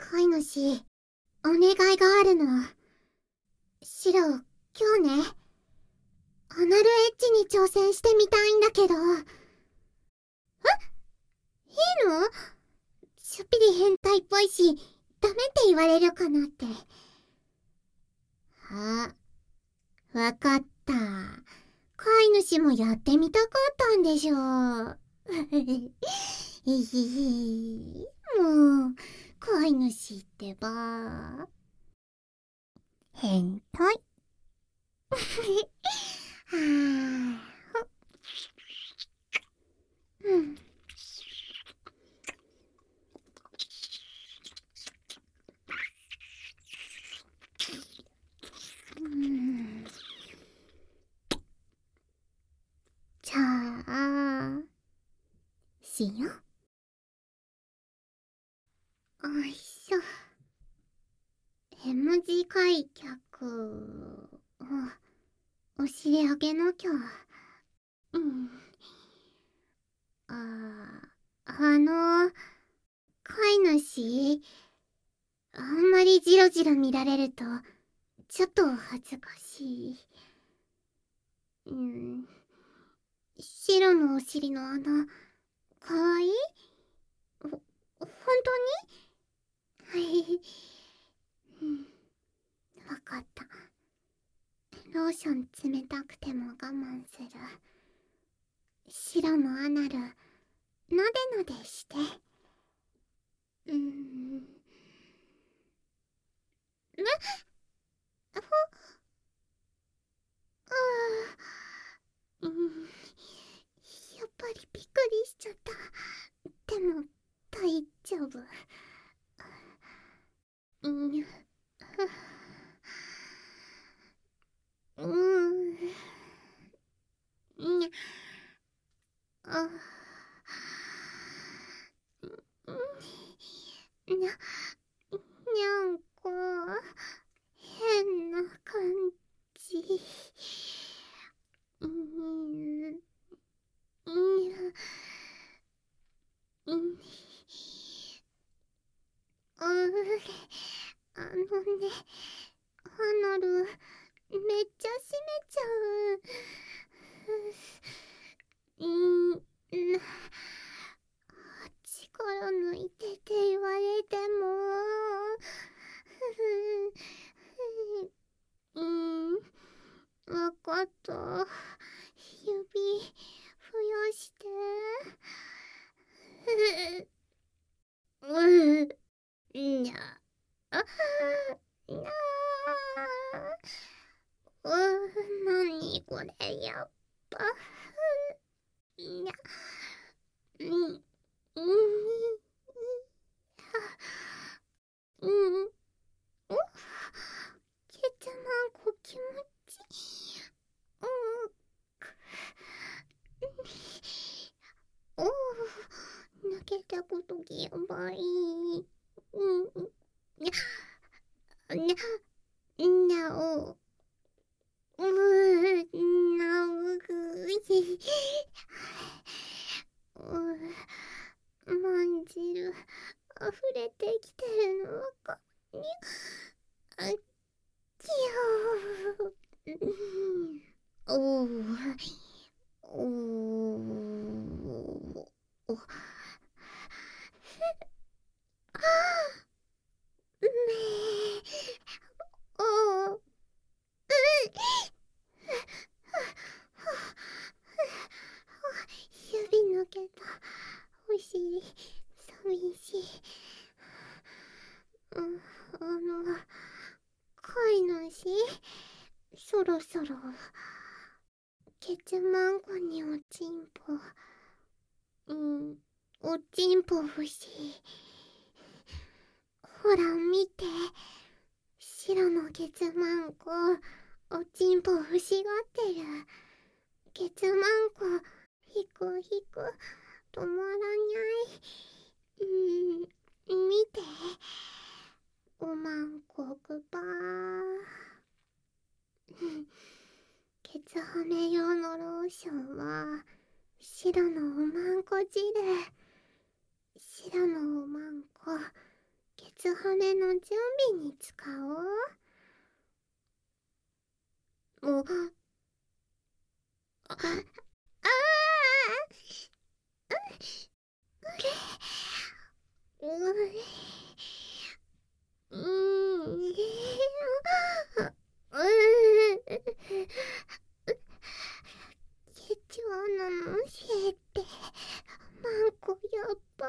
飼い主、お願いがあるの。シロ、今日ね、アナルエッジに挑戦してみたいんだけど。いいの？ちょっぴり変態っぽいし、ダメって言われるかなって。あ、わかった。飼い主もやってみたかったんでしょう。いひひ、もう、飼い主ってば。変態。はぁ。うん。じゃあ、しよう。おいしょ。M 字開脚をお尻上げなきゃ。うん。飼い主、あんまりジロジロ見られると、ちょっと恥ずかしい。うん。白のお尻の穴、かわいい？ほんとに？はい。うん。わかった。ローション冷たくても我慢する。白のアナル、なでなでして。うーん。ね、ほ、うん。やっぱりびっくりしちゃった。でも、大丈夫。うん。うん。にゃ、あ、にゃ、にゃんこ、変な感じ。うん、うん、うん、あのね、アナル、めっちゃ閉めちゃう。うん、力抜いてって言われても、うん、わかった。指、増やして。うん、にゃ、あ、にゃなにこれ、やっぱ。にゃ、うん、うん、うん、お、ケツマンコ気持ちいい。うん、おー、抜けたことやばい。うん、にゃ、にゃ、にゃお、なうぐい。まんじる、溢れてきてるのわかる。あ、きよー。おー、おー、お、めー、おー、指抜けた。お尻、寂しい。うん、飼い主、そろそろ、ケツマンコにおちんぽ。うん、おちんぽ欲しい。ほら見て、白のケツマンコ、おちんぽ欲しがってる。ケツマンコ、ひくひく、止まらにゃい。見て、おまんこくばー。ケツはめ用のローションは、白のおまんこ汁。白のおまんこ、 ケツハメの準備に使おう。もう、あ、あう、う、ケチワナのせいってマンコやっば。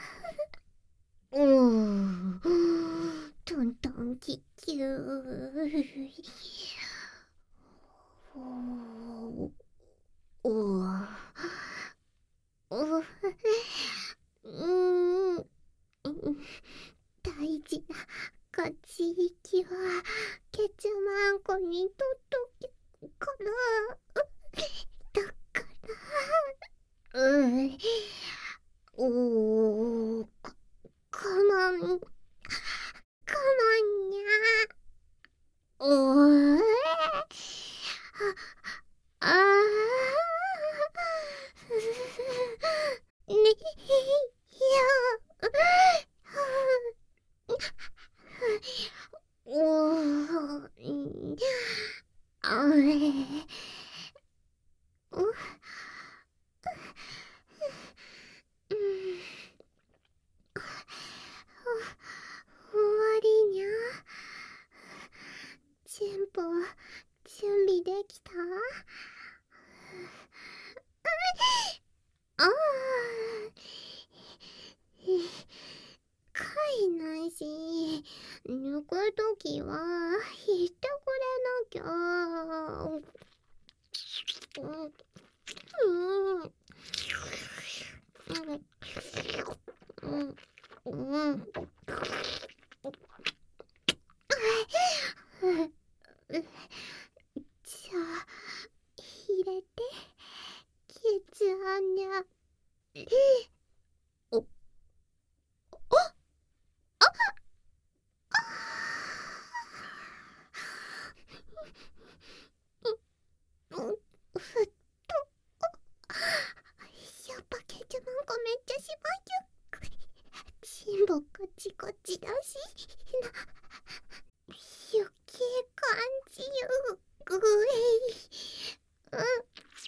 トントンキキュー。おおお、大事な勝ち息はケチマンコにとっときから。だからおー、かまん、かまんにゃ。おー、あー、ね、おー、あれ、お、うん、終わりにゃ。全部準備できた？ああ、かいなし、抜くときは言ってくれなきゃ。じゃあ入れて、ケツアニャ。お、ふっと。やっぱケツマンコめっちゃしばゆっく。チンボカチコチだし余計感じよ。ぐえい。うん、うん、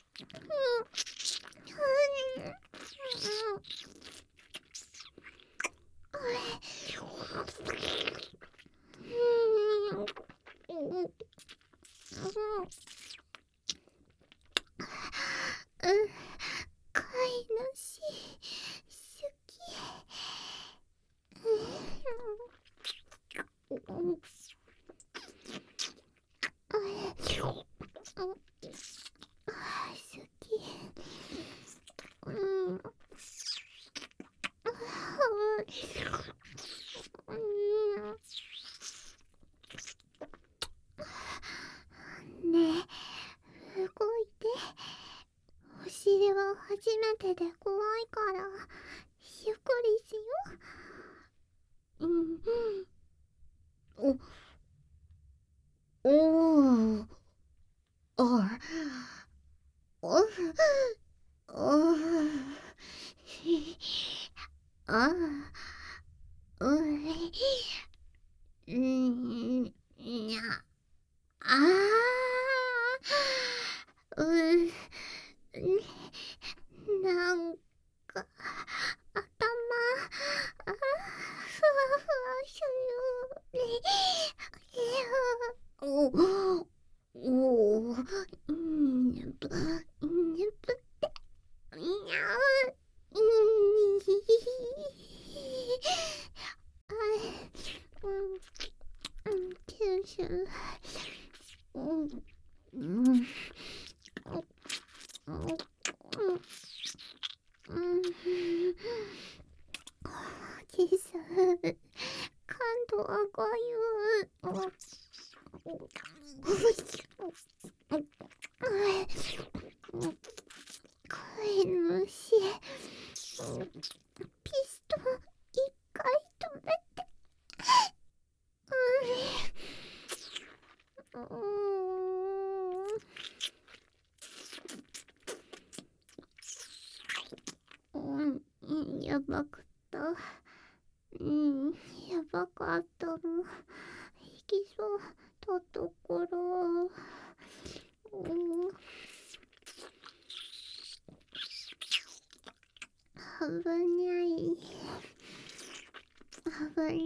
うん、うん、飼い主好き。好き。ねえ、動いて。お尻は初めてで怖いからゆっくりしよう。おお、お、お、お、あ、にゃ、あなんか頭、ふわふわする。おお、にゃぶ、にゃぶって、にゃう、ひひひ。あ九州、キス、感度赤ゆ。飼い主、ピストン一回止めて。うーん。 ばかったの。行きそうたところ。危ない。危ない。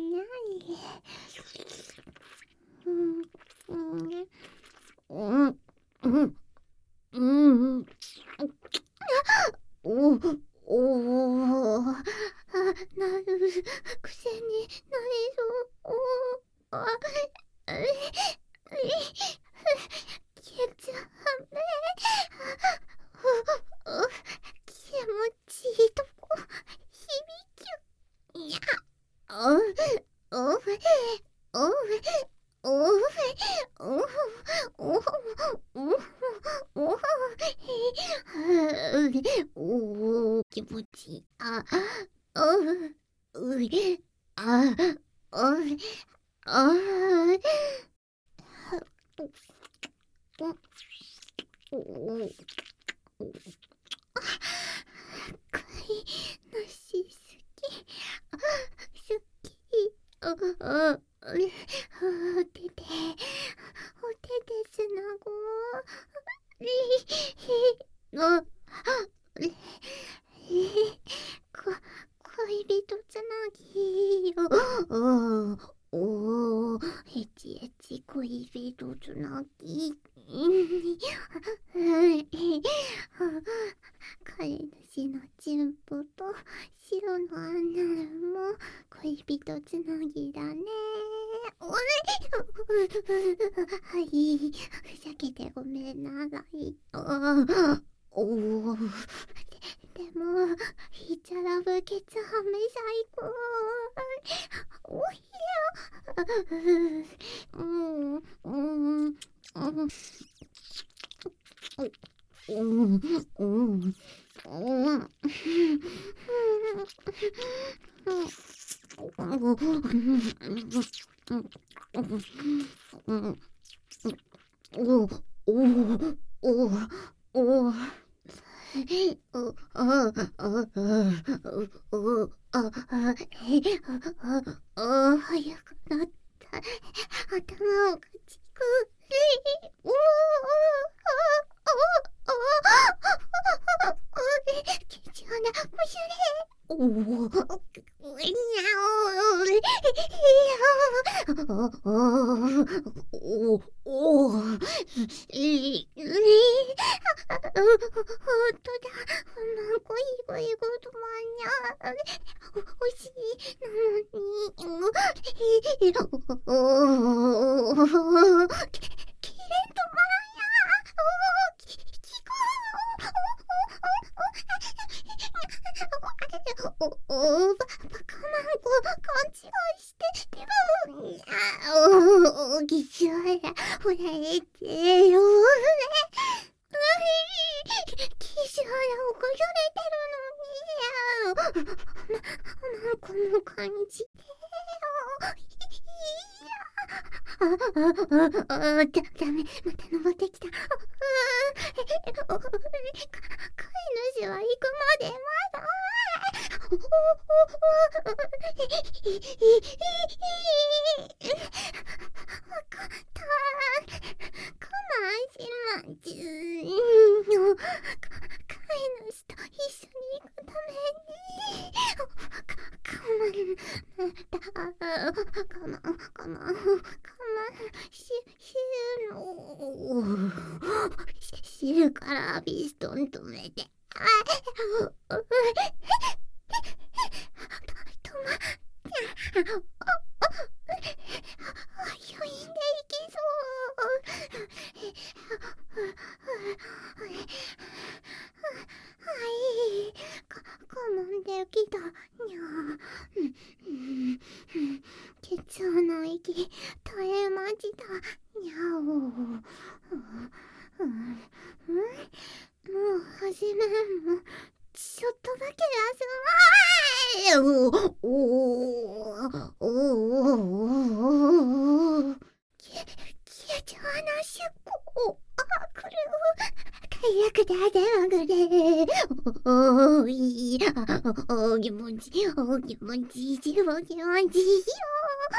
おおなるくせになりそう。あケツハメ気持ちいいとこ響きいやおおおおお気持ちいい。ああかいなしすきすきおててつなご恋人つなぎエチエチ恋人つなぎ彼主のチンポと白のアナルも恋人つなぎだね。はい、ふざけてごめんなさい。でもヒチャラブケツハメ最高。おい早くなった。頭をかちく。貴重なおしゃれ。ほんとだ。ゴイゴイゴとまんにゃ。おしりなのに。きれんとまらんや。きく。バカマンコ勘違いしてきちゃやほらえてよきしょらおこよれてるのにマンコの感じでダメまた登ってきた飼い主は行くまでまだわかった。我慢しまちゅ飼い主と一緒に行くために我慢知るからビストン止めて余韻でいきそうはい我慢できたにゃケツの息絶えましたにゃおもう始めんのちょっとだけ休まー貴重な出向来る最悪だでもくれおーい気持ちいい気持ちいいよ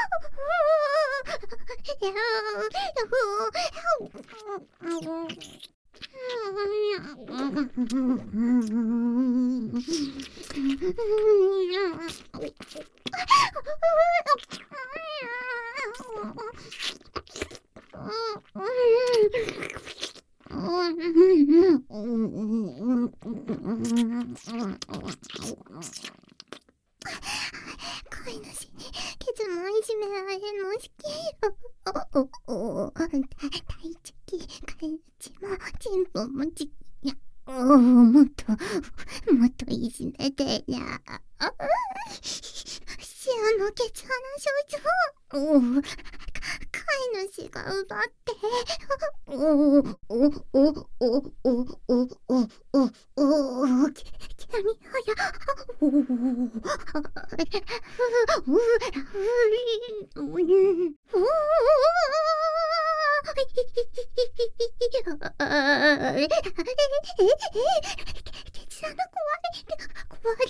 飼い主にケツもいじめられるの好き。大好き。飼い主もチンポもちや。もっといじめてや。塩のケツ穴少女。飼い主が奪って。キャミハヤ。ケツ穴壊れ。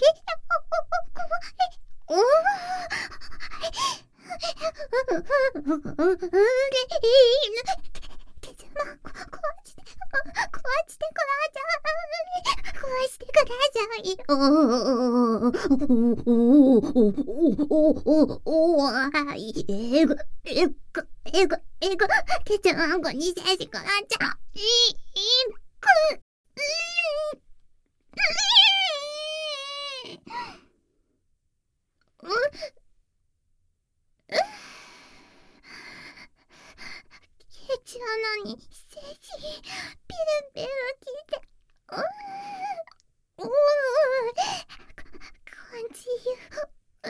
ケチャマンコにさしくなっちゃケチ穴に精子ピルピルきて感じよ。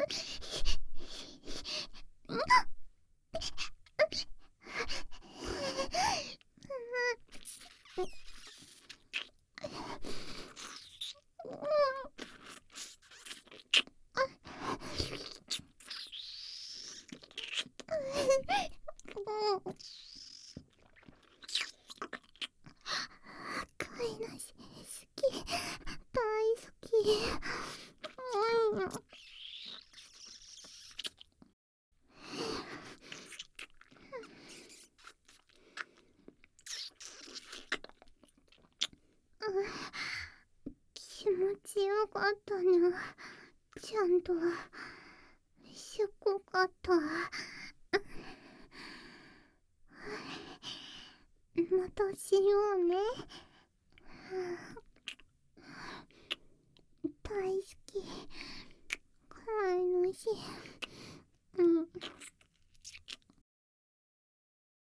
飼い主好き。大好き。気持ちよかったにゃ。ちゃんとしゅこかった。またしようね。大好き。飼い主。